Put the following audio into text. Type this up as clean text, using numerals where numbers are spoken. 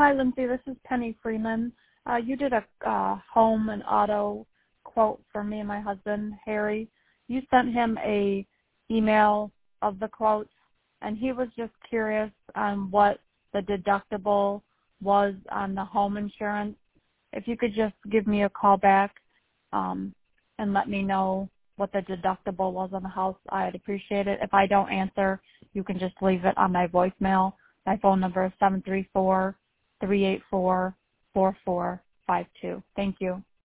Hi, Lindsay. This is Penny Freeman. You did a home and auto quote for me and my husband, Harry. You sent him a email of the quotes, and he was just curious on what the deductible was on the home insurance. If you could just give me a call back and let me know what the deductible was on the house, I'd appreciate it. If I don't answer, you can just leave it on my voicemail. My phone number is 734-384-4452. Thank you.